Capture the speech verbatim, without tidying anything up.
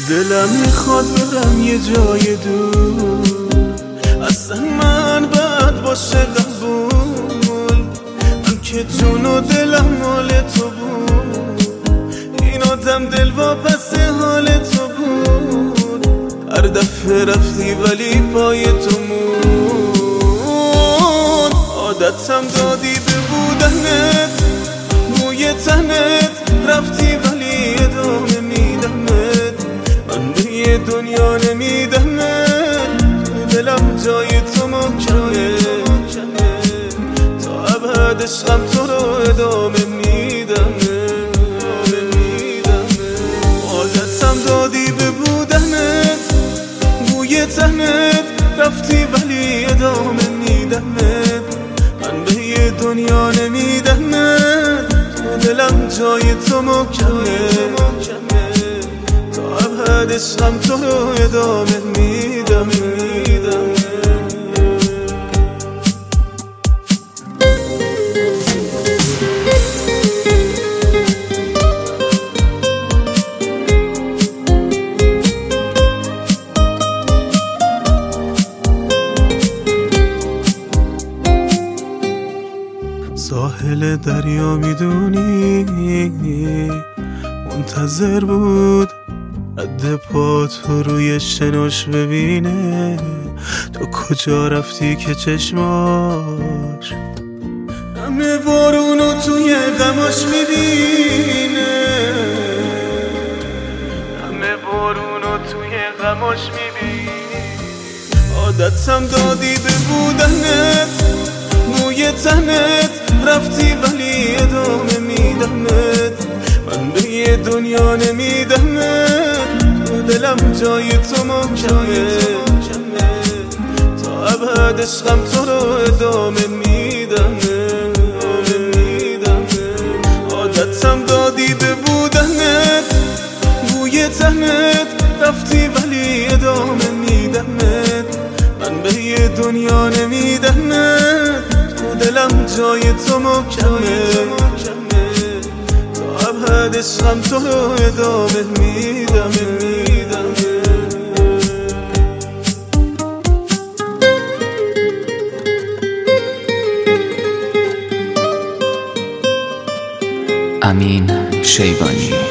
دلم میخواد برم یه جای دور، اصلا من بد باشه قبول، من که جون و دلم مال تو بود، این آدم دل واپس حال تو بود، هر دفعه رفتی ولی پای تو مون، عادتم دادی به بودنت، بوی تنت، رفتی ولی ادامه میدمت، من به یه دنیا نمیدمت، تو دلم جای تو محکمه، تا ابد عشقم تو رو ادامه میدمه، عادتم دادی به بودنت، بوی تنت، رفتی ولی ادامه میدمت، من به یه دنیا نمیدمت، تو دلم جای تو محکمه، تا ابد عشقم تو رو ادامه میدمه. ساحل دریا میدونی منتظر بود قد پا تو روی شناش ببینه، تو کجا رفتی که چشماش همه بارونو توی غماش میبینه، همه بارونو توی غماش میبینه، عادتم دادی به بودنت، بوی تنت، رفتی ولی ادامه میدمت، من به یه دنیا نمیدمت، تو دلم جای تو محکمه، تا ابد عشقم تو رو ادامه میدمه، عادتم دادی به بودنت، بوی تنت، رفتی ولی ادامه میدمت، من به یه دنیا نمیدمت، دلم جای تو محکمه، تا ابد عشقم تو رو ادامه میدمه. امین شیبانی.